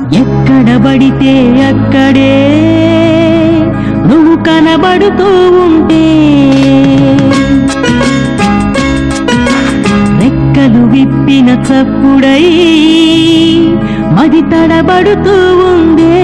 ఎక్కడబడితే అక్కడే నువ్వు కనబడుతూ ఉంటే రెక్కలు విప్పిన చప్పుడై మది తడబడుతూ ఉందే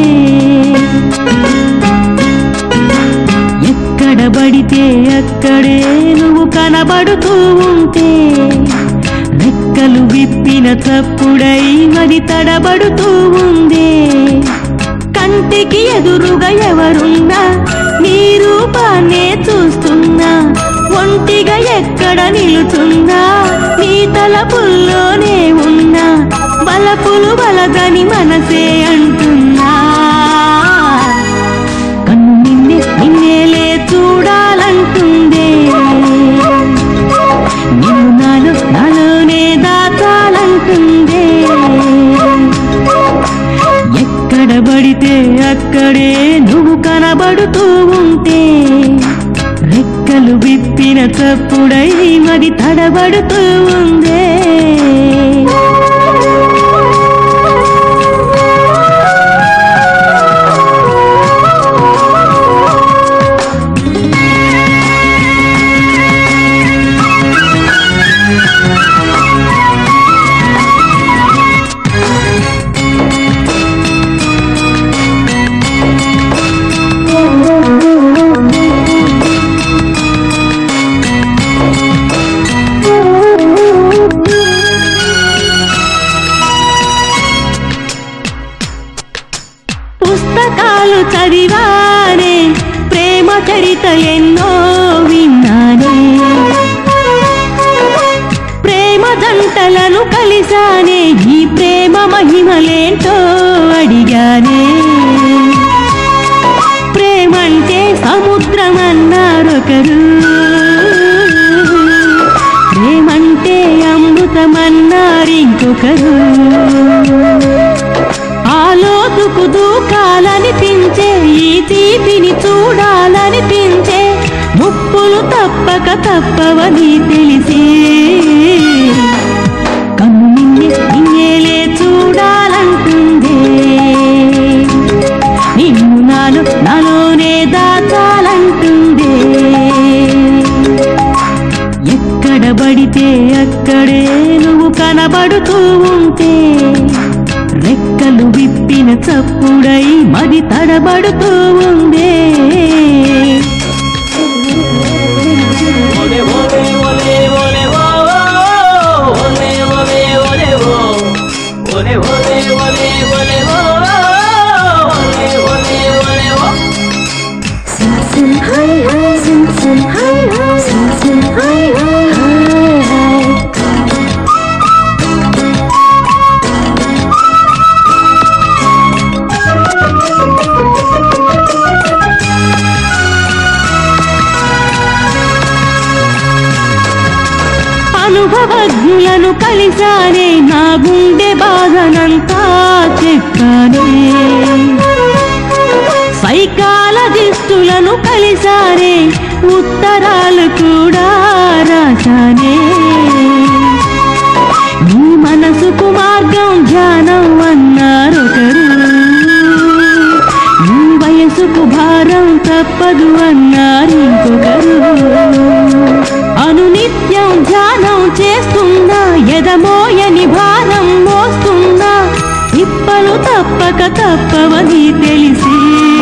ఎక్కడబడితే అక్కడే నువ్వు కనబడుతూ ఉంటే రెక్కలు విప్పిన చప్పుడై మది తడబడుతూ ఉందే కంటికి ఎదురుగా ఎవరున్నా నీ రూపాన్నే చూస్తున్నా ఒంటిగా ఎక్కడ నిలుచున్నా నీ తలపుల్లోనే ఉన్నా బలపులు బలదని మనసే అంటున్నా కన్ను నిన్నేలే చూడాలంటుందే నిన్ను నాలోనే దాచాలంటుందే ఎక్కడబడితే అక్కడే నువ్వు కనబడుతూ ఉంటే రెక్కలు విప్పిన చప్పుడై మది తడబడుతూ ఉందే పుస్తకాలు చదివానే ప్రేమ చరిత ఎన్నో విన్నానే ప్రేమ జంటలను కలిసానే ఈ ప్రేమ మహిమలేంటో అడిగానే ప్రేమంటే సముద్రమన్నారొకరు ప్రేమంటే అమృతమన్నారింకొకరు ఆలోతుకు దూకాలనిపించే ఈ తీపిని చూడాలనిపించే ముప్పులు తప్పక తప్పవని తెలిసి కన్ను నిన్నేలే చూడాలంటుందే నిన్ను నాలోనే దాచాలంటుందే ఎక్కడబడితే అక్కడే నువ్వు కనబడుతూ ఉంటే రెక్కలు విప్పిన చప్పుడై మది తడబడుతూ ఉందే అనుభవజ్ఞులను కలిసానే నా గుండె బాధనంతా చెప్పానే సైకాలజిస్టులను కలిసానే ఉత్తరాలు కూడా రాశానే నీ మనసుకు మార్గం ధ్యానం అన్నారొకరు నీ వయసుకు భారం తప్పదు అన్నారింకొకరు అనునిత్యం ధ్యానం చేస్తున్నా ఎదమోయని భారం మోస్తున్నా తిప్పలు తప్పక తప్పవని తెలిసి